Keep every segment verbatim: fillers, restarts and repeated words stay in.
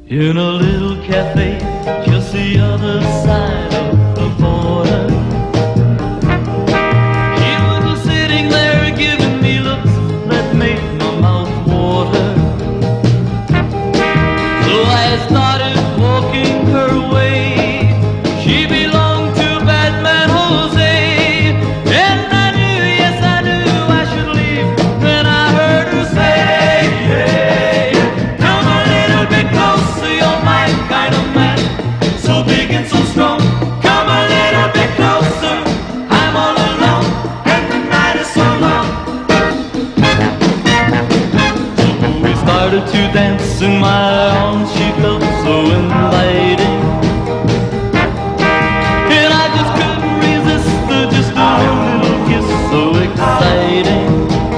In a little cafe just the other side of the border, she was sitting there giving me looks that made my mouth water. So I started walking her way. She belonged to Batman Jose, and I knew, yes I knew I should leave. Then I heard her say, hey, come a little bit closer, you're my kind of man, so big and so strong. Come a little bit closer, I'm all alone, and the night is so long. So we started to dance in my arms, she felt so inviting, and I just couldn't resist her, just a little kiss so exciting.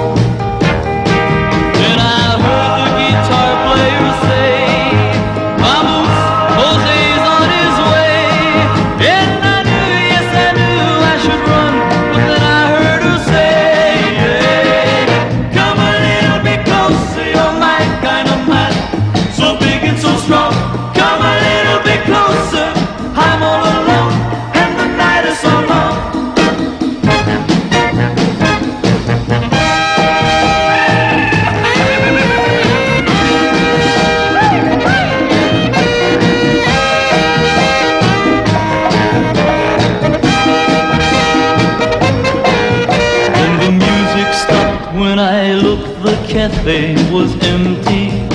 Then I heard the guitar player say, vamos, Jose's on his way. And I knew, yes I knew I should run, but then I heard her say, hey, come a little bit closer, you're my kind of man, so big and so strong. Come a little bit closer, I'm all alone, and the night is so long. When the music stopped, when I looked, the cafe was empty.